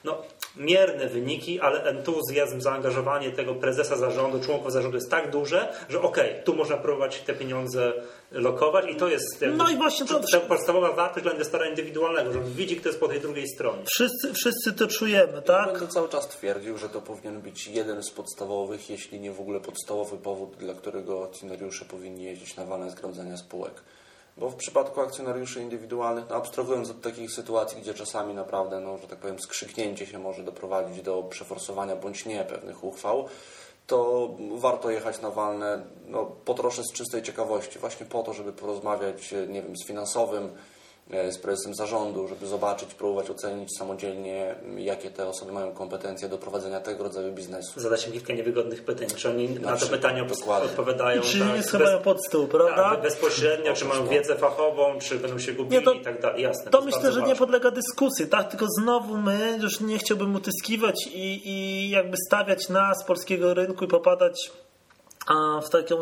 mierne wyniki, ale entuzjazm, zaangażowanie tego prezesa zarządu, członków zarządu jest tak duże, że tu można próbować te pieniądze lokować i to jest i właśnie to podstawowa wartość dla inwestora indywidualnego, że on widzi, kto jest po tej drugiej stronie. Wszyscy to czujemy, tak? Będę cały czas twierdził, że to powinien być jeden z podstawowych, jeśli nie w ogóle podstawowy powód, dla którego akcjonariusze powinni jeździć na walne zgromadzenia spółek. Bo w przypadku akcjonariuszy indywidualnych, abstrahując od takich sytuacji, gdzie czasami naprawdę, że tak powiem, skrzyknięcie się może doprowadzić do przeforsowania bądź nie pewnych uchwał, to warto jechać na walne po trosze z czystej ciekawości, właśnie po to, żeby porozmawiać, nie wiem, z finansowym, z prezesem zarządu, żeby zobaczyć, próbować ocenić samodzielnie, jakie te osoby mają kompetencje do prowadzenia tego rodzaju biznesu. Zadać im kilka niewygodnych pytań, czy oni na to pytanie odpowiadają. Czy nie schowają pod stół, prawda? Bezpośrednio, czy mają wiedzę fachową, czy będą się gubili i tak dalej. Jasne. To myślę, że nie podlega dyskusji, tak? Tylko znowu już nie chciałbym utyskiwać i jakby stawiać nas, polskiego rynku i popadać w taką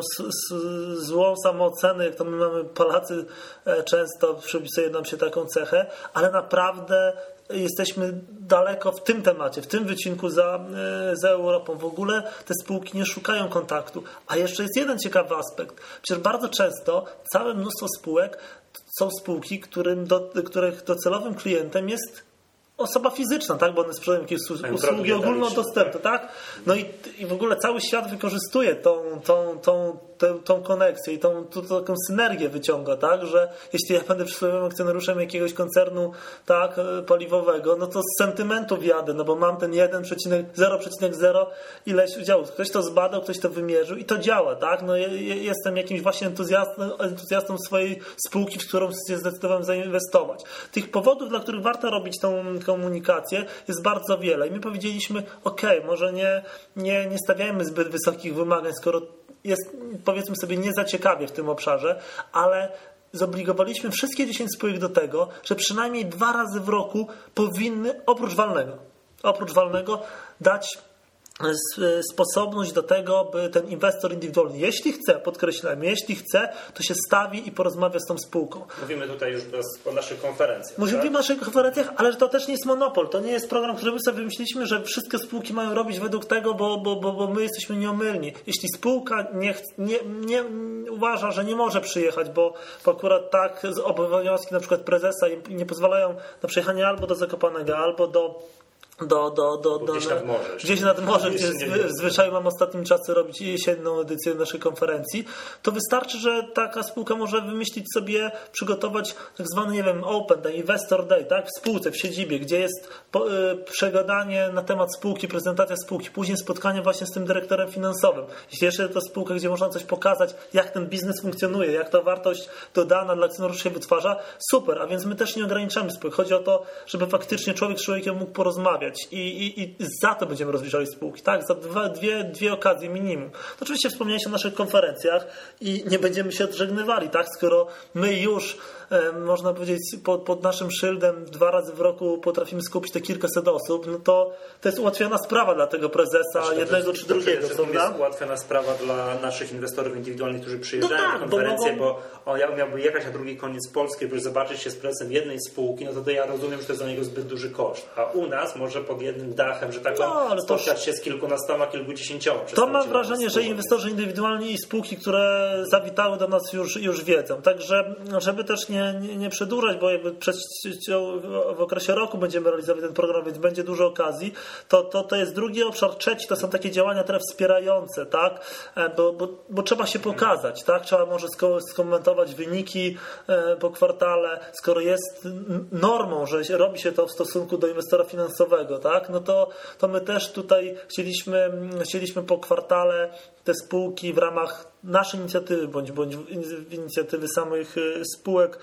złą samoocenę, jak to my mamy, Polacy często przypisuje nam się taką cechę, ale naprawdę jesteśmy daleko w tym temacie, w tym wycinku za Europą. W ogóle te spółki nie szukają kontaktu. A jeszcze jest jeden ciekawy aspekt. Przecież bardzo często całe mnóstwo spółek są spółki, których docelowym klientem jest osoba fizyczna, tak? Bo one sprzedają jakieś usługi ogólnodostępne, tak? No i w ogóle cały świat wykorzystuje tą konekcję i tą taką synergię wyciąga, tak? Że jeśli ja będę przysłowiowym akcjonariuszem jakiegoś koncernu, tak, paliwowego, no to z sentymentów jadę, bo mam ten 0,0 ileś udziałów. Ktoś to zbadał, ktoś to wymierzył i to działa, tak? No jestem jakimś właśnie entuzjastą swojej spółki, w którą się zdecydowałem zainwestować. Tych powodów, dla których warto robić tą komunikację, jest bardzo wiele. I my powiedzieliśmy, może nie stawiajmy zbyt wysokich wymagań, skoro jest, powiedzmy sobie, nie za ciekawie w tym obszarze, ale zobligowaliśmy wszystkie 10 spółek do tego, że przynajmniej 2 razy w roku powinny, oprócz walnego, dać sposobność do tego, by ten inwestor indywidualny, jeśli chce, podkreślamy, jeśli chce, to się stawi i porozmawia z tą spółką. Mówimy tutaj już o naszych konferencjach. Mówimy o naszych konferencjach, ale to też nie jest monopol. To nie jest program, który my sobie wymyśliliśmy, że wszystkie spółki mają robić według tego, bo my jesteśmy nieomylni. Jeśli spółka nie uważa, że nie może przyjechać, bo akurat tak obowiązki na przykład prezesa nie pozwalają na przyjechanie albo do Zakopanego, albo gdzieś nad morze, gdzie zwyczaju mam ostatnim czasem robić jesienną edycję naszej konferencji, to wystarczy, że taka spółka może wymyślić sobie, przygotować tak zwany, nie wiem, Open Day, Investor Day, tak, w spółce, w siedzibie, gdzie jest przegadanie na temat spółki, prezentacja spółki, później spotkanie właśnie z tym dyrektorem finansowym. Jeśli jeszcze to spółka, gdzie można coś pokazać, jak ten biznes funkcjonuje, jak ta wartość dodana dla akcjonariuszy się wytwarza, super, a więc my też nie ograniczamy spółek. Chodzi o to, żeby faktycznie człowiek z człowiekiem mógł porozmawiać. I za to będziemy rozliczali spółki, tak? Za dwie okazje minimum. To oczywiście wspomniałeś o naszych konferencjach i nie będziemy się odżegnywali, tak? Skoro my już, można powiedzieć, pod naszym szyldem 2 razy w roku potrafimy skupić te kilkaset osób, no to jest ułatwiona sprawa dla tego prezesa, jednego czy drugiego. To jest ułatwiona sprawa dla naszych inwestorów indywidualnych, którzy przyjeżdżają na konferencję, bo on miałby jechać na drugi koniec Polski, żeby zobaczyć się z prezesem jednej spółki, no to ja rozumiem, że to jest dla niego zbyt duży koszt. A u nas może pod jednym dachem, że tak spotkać się z kilkunastoma, kilkudziesięcioma. To mam wrażenie, że inwestorzy indywidualni i spółki, które zawitały do nas już wiedzą. Także, żeby też nie przedłużać, bo jakby w okresie roku będziemy realizować ten program, więc będzie dużo okazji, to jest drugi obszar. Trzeci to są takie działania trochę wspierające, tak? Bo trzeba się pokazać, tak? Trzeba może skomentować wyniki po kwartale, skoro jest normą, że robi się to w stosunku do inwestora finansowego, tak? No to my też tutaj chcieliśmy po kwartale te spółki w ramach nasze inicjatywy bądź inicjatywy samych spółek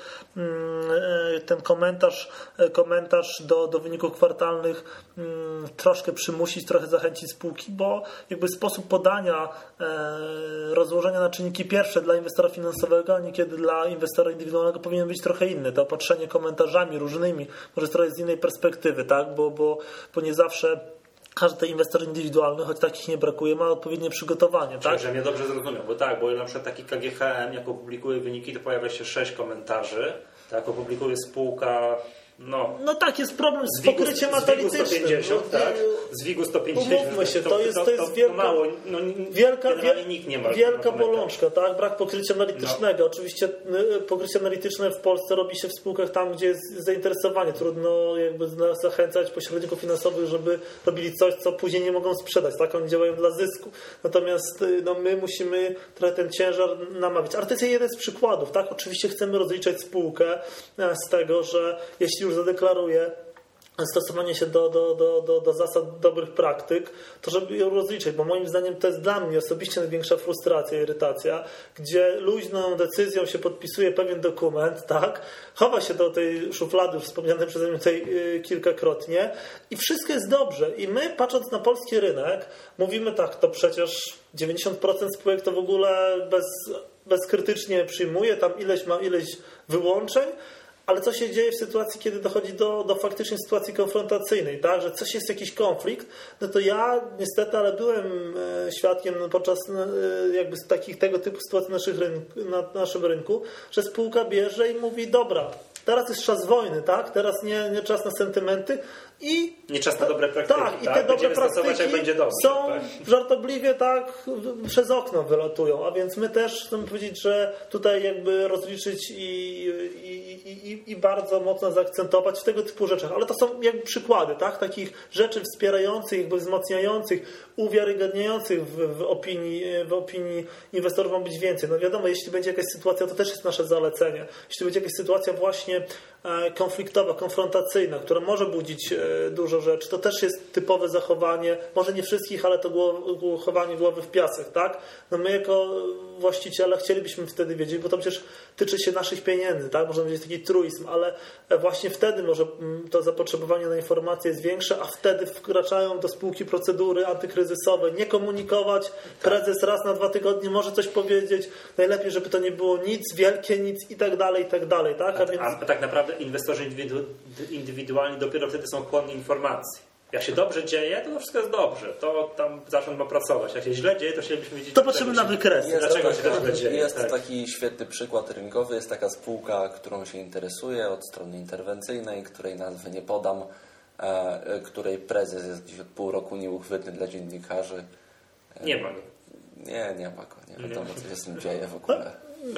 ten komentarz do wyników kwartalnych troszkę przymusić, trochę zachęcić spółki, bo jakby sposób podania rozłożenia na czynniki pierwsze dla inwestora finansowego, a niekiedy dla inwestora indywidualnego powinien być trochę inny. To opatrzenie komentarzami różnymi, może trochę z innej perspektywy, tak? Bo nie zawsze każdy inwestor indywidualny, choć takich nie brakuje, ma odpowiednie przygotowanie. Tak? Że mnie dobrze zrozumiał, bo na przykład taki KGHM, jak opublikuje wyniki, to pojawia się 6 komentarzy, tak, opublikuje spółka, no tak, jest problem z pokryciem analitycznym. Z WIG-u 150, tak? Z WIG-u 150. Umówmy się, to jest wielka, mało, nikt nie ma. Wielka bolączka, tak? Brak pokrycia analitycznego. Oczywiście pokrycie analityczne w Polsce robi się w spółkach tam, gdzie jest zainteresowanie. Trudno jakby zachęcać pośredników finansowych, żeby robili coś, co później nie mogą sprzedać. Tak? Oni działają dla zysku. Natomiast my musimy trochę ten ciężar namawiać. Ale to jest jeden z przykładów. Tak? Oczywiście chcemy rozliczać spółkę z tego, że jeśli już zadeklaruje stosowanie się do zasad dobrych praktyk, to żeby ją rozliczyć, bo moim zdaniem to jest dla mnie osobiście największa frustracja, irytacja, gdzie luźną decyzją się podpisuje pewien dokument, tak, chowa się do tej szuflady już wspomnianej przeze mnie tutaj kilkakrotnie i wszystko jest dobrze. I my, patrząc na polski rynek, mówimy tak, to przecież 90% spółek to w ogóle bezkrytycznie przyjmuje, tam ileś wyłączeń, ale co się dzieje w sytuacji, kiedy dochodzi do faktycznie sytuacji konfrontacyjnej, tak? Że coś jest jakiś konflikt, no to ja niestety, ale byłem świadkiem podczas jakby tego typu sytuacji na naszym rynku, że spółka bierze i mówi, dobra, teraz jest czas wojny, tak? Teraz nie czas na sentymenty i nie czas na dobre praktyki. Tak, i te dobre praktyki jak będzie dobrze, są żartobliwie tak przez okno wylatują, a więc my też chcemy powiedzieć, że tutaj jakby rozliczyć i bardzo mocno zaakcentować w tego typu rzeczach. Ale to są jakby przykłady, tak? Takich rzeczy wspierających, jakby wzmacniających, uwiarygadniających w opinii inwestorów ma być więcej. No wiadomo, jeśli będzie jakaś sytuacja, to też jest nasze zalecenie. Jeśli będzie jakaś sytuacja właśnie konfliktowa, konfrontacyjna, która może budzić dużo rzeczy, to też jest typowe zachowanie, może nie wszystkich, ale to chowanie głowy w piasek, tak? No my jako właściciele chcielibyśmy wtedy wiedzieć, bo to przecież tyczy się naszych pieniędzy, tak? Może być taki truizm, ale właśnie wtedy może to zapotrzebowanie na informacje jest większe, a wtedy wkraczają do spółki procedury antykryzysowe, nie komunikować, prezes raz na 2 tygodnie może coś powiedzieć, najlepiej, żeby to nie było nic, wielkie nic i tak dalej, tak? A tak naprawdę inwestorzy indywidualni dopiero wtedy są chłonni informacji. Jak się dobrze dzieje, to wszystko jest dobrze. To tam zarząd ma pracować. Jak się źle dzieje, to chcielibyśmy wiedzieć... To patrzymy na wykres. Dlaczego się tak źle dzieje? Jest taki świetny przykład rynkowy. Jest taka spółka, którą się interesuje od strony interwencyjnej, której nazwy nie podam, której prezes jest gdzieś od pół roku nieuchwytny dla dziennikarzy. Nie ma go. Nie ma go. Nie wiadomo, co się z tym dzieje w ogóle.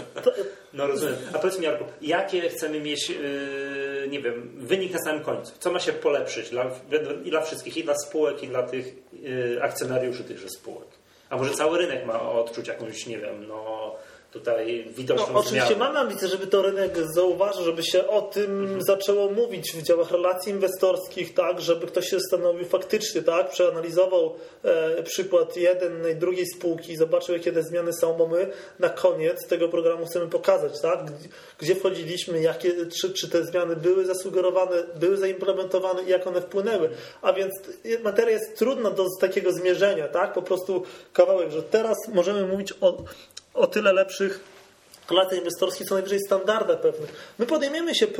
No rozumiem. A powiedz mi, Jarku, jakie chcemy mieć, nie wiem, wynik na samym końcu? Co ma się polepszyć dla wszystkich, i dla spółek, i dla tych akcjonariuszy tychże spółek? A może cały rynek ma odczuć jakąś, nie wiem, tutaj widoczną oczywiście zmianę. mamy ambicję, żeby to rynek zauważył, żeby się o tym zaczęło mówić w działach relacji inwestorskich, tak, żeby ktoś się zastanowił faktycznie, tak, przeanalizował przykład jednej, drugiej spółki, zobaczył, jakie te zmiany są, bo my na koniec tego programu chcemy pokazać, tak, gdzie wchodziliśmy, czy te zmiany były zasugerowane, były zaimplementowane i jak one wpłynęły. A więc materia jest trudna do takiego zmierzenia, tak, po prostu kawałek, że teraz możemy mówić o tyle lepszych relacjach inwestorskich, co najwyżej standardach pewnych. My podejmiemy się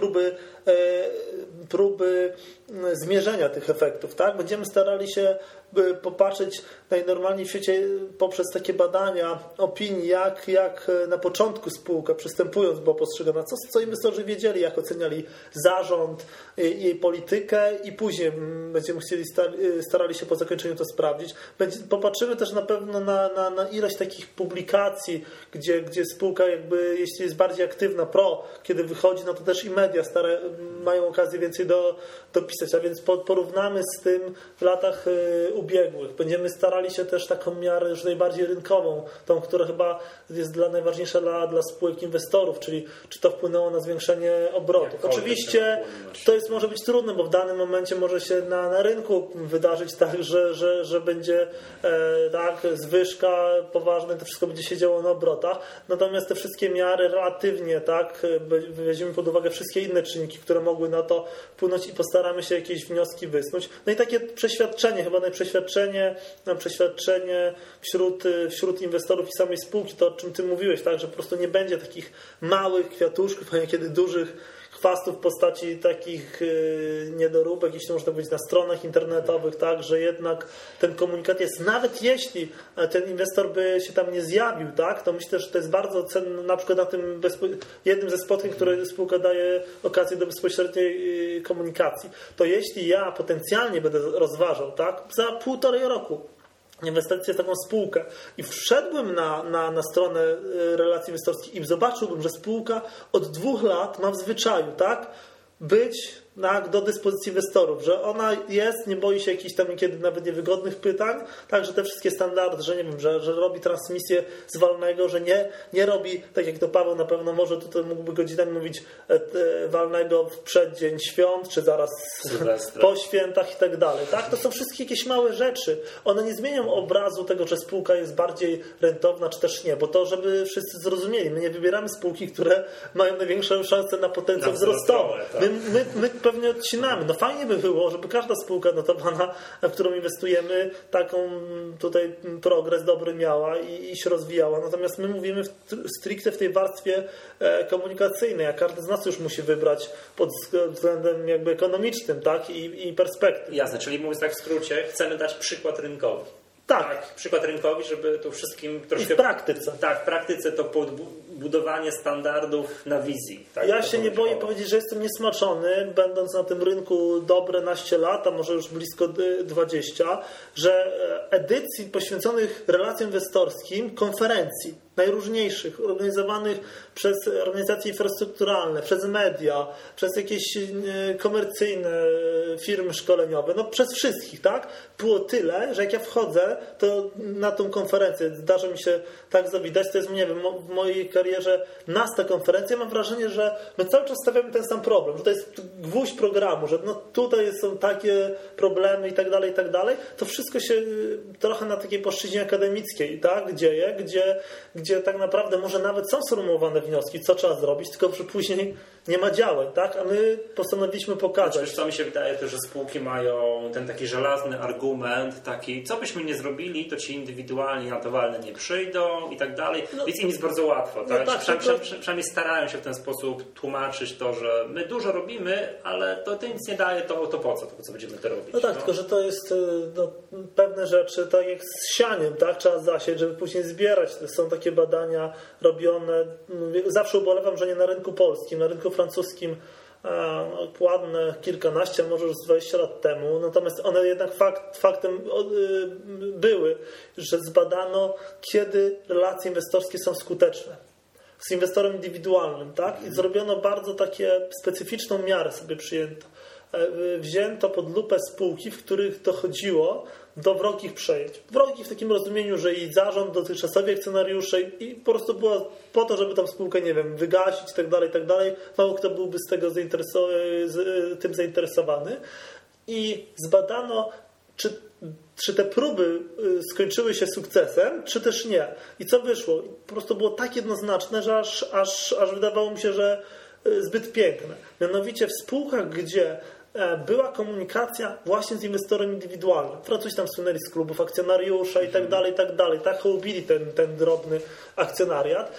próby zmierzenia tych efektów, tak? Będziemy starali się popatrzeć najnormalniej w świecie poprzez takie badania opinii, jak na początku spółka, przystępując, była postrzegana, co inwestorzy wiedzieli, jak oceniali zarząd, jej politykę i później będziemy starali się po zakończeniu to sprawdzić. Popatrzymy też na pewno na ilość takich publikacji, gdzie spółka jakby, jeśli jest bardziej aktywna, kiedy wychodzi, no to też i media mają okazję więcej dopisać, a więc porównamy z tym w latach ubiegłych. Będziemy starali się też taką miarę już najbardziej rynkową, tą, która chyba jest najważniejsza dla spółek inwestorów, czyli czy to wpłynęło na zwiększenie obrotów. Oczywiście to może być trudne, bo w danym momencie może się na rynku wydarzyć tak, że będzie tak, zwyżka poważna i to wszystko będzie się działo na obrotach. Natomiast te wszystkie miary relatywnie, tak, weźmiemy pod uwagę wszystkie inne czynniki, które mogły na to wpłynąć i postaramy się jakieś wnioski wysnuć. No i takie przeświadczenie, chyba przeświadczenie wśród inwestorów i samej spółki, to o czym ty mówiłeś, tak, że po prostu nie będzie takich małych kwiatuszków, a niekiedy dużych chwastów w postaci takich niedoróbek, jeśli można powiedzieć, na stronach internetowych, tak, że jednak ten komunikat jest, nawet jeśli ten inwestor by się tam nie zjawił, tak, to myślę, że to jest bardzo cenne, na przykład na tym jednym ze spotkań, które spółka daje okazję do bezpośredniej komunikacji, to jeśli ja potencjalnie będę rozważał, tak, za 1,5 roku inwestycję w taką spółkę i wszedłbym na stronę relacji inwestorskich i zobaczyłbym, że spółka od 2 lat ma w zwyczaju, tak, być do dyspozycji inwestorów, że ona jest, nie boi się jakichś tam niekiedy nawet niewygodnych pytań, także te wszystkie standardy, że nie wiem, że robi transmisję z walnego, że nie robi, tak jak to Paweł na pewno może, tutaj mógłby godzinami mówić walnego w przeddzień świąt, czy zaraz po świętach i tak dalej. Tak? To są wszystkie jakieś małe rzeczy. One nie zmienią obrazu tego, że spółka jest bardziej rentowna, czy też nie, bo to, żeby wszyscy zrozumieli, my nie wybieramy spółki, które mają największą szansę na potencjał wzrostowy. Tak? My pewnie odcinamy. No fajnie by było, żeby każda spółka notowana, w którą inwestujemy, taką tutaj progres dobry miała i się rozwijała. Natomiast my mówimy stricte w tej warstwie komunikacyjnej, a każdy z nas już musi wybrać pod względem jakby ekonomicznym, tak, i perspektyw. Jasne, czyli mówiąc tak w skrócie, chcemy dać przykład rynkowy. Tak, przykład rynkowi, żeby tu wszystkim troszkę... I w praktyce. Tak, w praktyce to budowanie standardów na wizji. Tak, ja się nie boję powiedzieć, że jestem niesmaczony, będąc na tym rynku dobre naście lat, a może już blisko 20, że edycji poświęconych relacjom inwestorskim, konferencji najróżniejszych, organizowanych przez organizacje infrastrukturalne, przez media, przez jakieś komercyjne firmy szkoleniowe, no przez wszystkich, tak? Było tyle, że jak ja wchodzę, to na tą konferencję zdarza mi się tak zawidać, to jest, nie wiem, w mojej karierze nasta konferencja, mam wrażenie, że my cały czas stawiamy ten sam problem, że to jest gwóźdź programu, że no tutaj są takie problemy i tak dalej, to wszystko się trochę na takiej płaszczyźnie akademickiej, tak, dzieje, gdzie tak naprawdę może nawet są sformułowane wnioski, co trzeba zrobić, tylko że później nie ma działań, tak? A my postanowiliśmy pokazać. Znaczy, co mi się wydaje, to że spółki mają ten taki żelazny argument, taki, co byśmy nie zrobili, to ci indywidualni natowalne nie przyjdą i tak dalej, więc im jest bardzo łatwo. Tak? No tak, przynajmniej starają się w ten sposób tłumaczyć to, że my dużo robimy, ale to nic nie daje, to po co? To po co będziemy to robić? No tak, tylko że to jest pewne rzeczy, tak jak z sianiem, tak? Trzeba zasieć, żeby później zbierać. Są takie badania robione, zawsze ubolewam, że nie na rynku polskim, na rynku francuskim ładne kilkanaście, może już 20 lat temu, natomiast one jednak faktem były, że zbadano, kiedy relacje inwestorskie są skuteczne z inwestorem indywidualnym, tak? I zrobiono bardzo takie specyficzną miarę sobie przyjęto. Wzięto pod lupę spółki, w których dochodziło do wrogich przejęć. Wrogi w takim rozumieniu, że i zarząd, dotychczasowi akcjonariusze i po prostu było po to, żeby tą spółkę, nie wiem, wygasić i tak dalej. Mało kto byłby z tego tym zainteresowany. I zbadano, czy te próby skończyły się sukcesem, czy też nie. I co wyszło? Po prostu było tak jednoznaczne, że aż wydawało mi się, że zbyt piękne. Mianowicie w spółkach, gdzie była komunikacja właśnie z inwestorem indywidualnym. Francuzi tam słynęli z klubów akcjonariusza i tak dalej, tak hołbili ten drobny akcjonariat.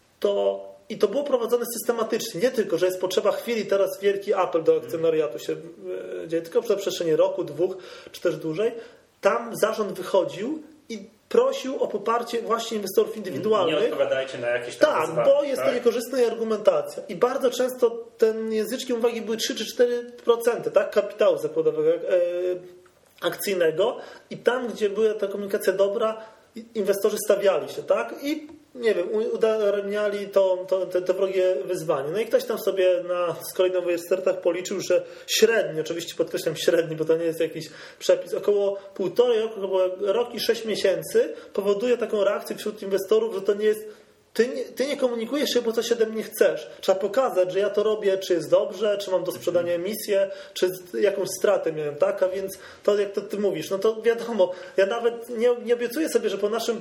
I to było prowadzone systematycznie. Nie tylko, że jest potrzeba chwili, teraz wielki apel do akcjonariatu się dzieje, tylko przez przestrzeni roku, 2 czy też dłużej. Tam zarząd wychodził i prosił o poparcie właśnie inwestorów indywidualnych. Nie odpowiadajcie na jakieś tam tak, wyzwania, bo jest to niekorzystna argumentacja. I bardzo często ten języczkiem uwagi były 3 czy 4%, tak, kapitału zakładowego akcyjnego. I tam, gdzie była ta komunikacja dobra, inwestorzy stawiali się, tak? I nie wiem, udaremniali te wrogie wyzwanie. No i ktoś tam sobie z kolei na uniwersytetach policzył, że średnio, oczywiście podkreślam średnio, bo to nie jest jakiś przepis, około 1,5 roku, około rok i 6 miesięcy powoduje taką reakcję wśród inwestorów, że to nie jest ty nie komunikujesz się, bo coś ode mnie chcesz. Trzeba pokazać, że ja to robię, czy jest dobrze, czy mam do sprzedania emisję, czy jakąś stratę miałem, tak? A więc to, jak to ty mówisz, no to wiadomo, ja nawet nie obiecuję sobie, że po naszym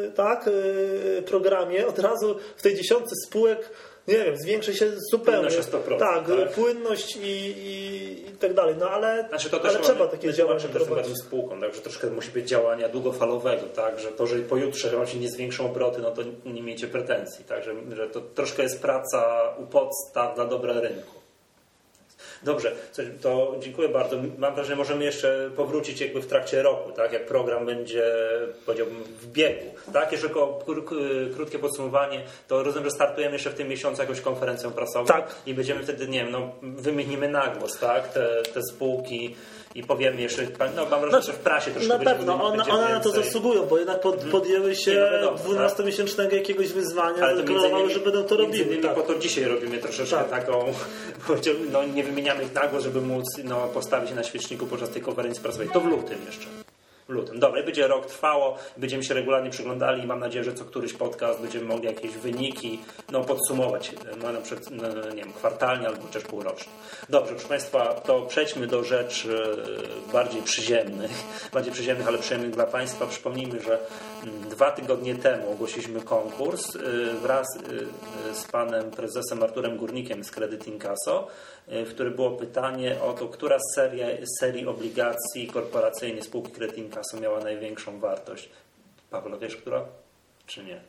programie od razu w tej 10 spółek, nie wiem, zwiększy się zupełnie. Płynność o 100%. Tak, płynność i tak dalej. No ale, to też ale trzeba takie działania prowadzić spółką, także troszkę musi być działania długofalowego, tak, że to, że pojutrze wam się nie zwiększą obroty, no to nie miejcie pretensji, tak, że to troszkę jest praca u podstaw dla dobra rynku. Dobrze, to dziękuję bardzo. Mam wrażenie, że możemy jeszcze powrócić jakby w trakcie roku, tak, jak program będzie, powiedziałbym, w biegu. Tak, jeszcze krótkie podsumowanie, to rozumiem, że startujemy jeszcze w tym miesiącu jakąś konferencją prasową, tak. I będziemy wtedy, nie wiem, wymienimy na głos, tak, te spółki i powiemy jeszcze, mam wrażenie, że w prasie troszkę na pewno, one na to zasługują, bo jednak podjęły się 12-miesięcznego jakiegoś wyzwania, ale deklarowały, że będą to robiły. Po to dzisiaj robimy troszeczkę taką, nie wymieniamy ich na głos, żeby móc postawić się na świeczniku podczas tej konferencji prasowej. To w lutym jeszcze. W lutym. Dobra, będzie rok trwało, będziemy się regularnie przyglądali i mam nadzieję, że co któryś podcast będziemy mogli jakieś wyniki podsumować, na przykład, nie wiem, kwartalnie albo też półrocznie. Dobrze, proszę Państwa, to przejdźmy do rzeczy bardziej przyziemnych, ale przyjemnych dla Państwa. Przypomnijmy, że 2 tygodnie temu ogłosiliśmy konkurs wraz z panem prezesem Arturem Górnikiem z Credit Incasso, w którym było pytanie o to, która z serii obligacji korporacyjnych spółki Credit Incasso miała największą wartość. Paweł, wiesz, która? Czy nie?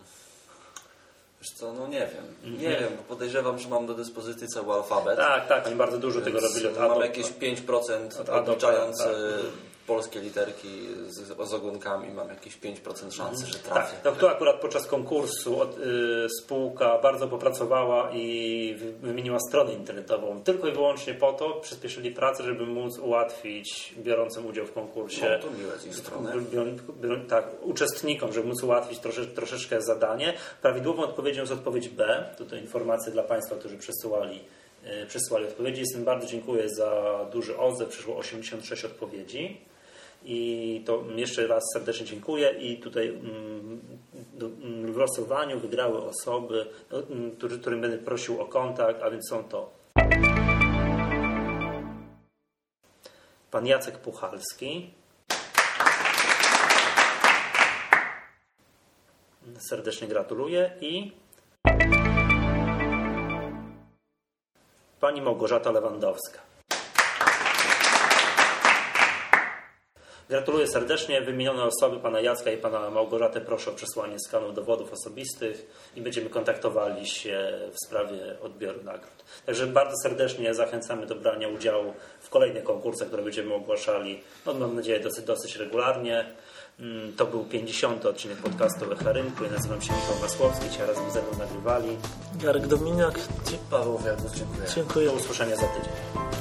Wiesz co, nie wiem. Nie wiem, bo podejrzewam, że mam do dyspozycji cały alfabet. Tak, oni bardzo dużo tego robili. Mam jakieś 5% odliczając polskie literki z ogonkami, mam jakieś 5% szansy, że trafię. Tak, to akurat podczas konkursu spółka bardzo popracowała i wymieniła stronę internetową. Tylko i wyłącznie po to przyspieszyli pracę, żeby móc ułatwić biorącym udział w konkursie. To miłe z ich strony. Uczestnikom, żeby móc ułatwić troszeczkę zadanie. Prawidłową odpowiedzią jest odpowiedź B. Tutaj informacje dla Państwa, którzy przesyłali odpowiedzi. Jestem bardzo dziękuję za duży odzew. Przyszło 86 odpowiedzi. I to jeszcze raz serdecznie dziękuję i tutaj w losowaniu wygrały osoby, którym będę prosił o kontakt, a więc są to pan Jacek Puchalski, serdecznie gratuluję, i pani Małgorzata Lewandowska. Gratuluję serdecznie. Wymienione osoby, pana Jacka i pana Małgorzatę, proszę o przesłanie skanów dowodów osobistych i będziemy kontaktowali się w sprawie odbioru nagród. Także bardzo serdecznie zachęcamy do brania udziału w kolejnych konkursach, które będziemy ogłaszali, mam nadzieję, dosyć regularnie. To był 50. odcinek podcastu Echa Rynku. Ja nazywam się Michał Wasłowski, dzisiaj razem ze mną nagrywali Jarek Dominiak, Paweł Wielgus, dziękuję. Dziękuję. Do usłyszenia za tydzień.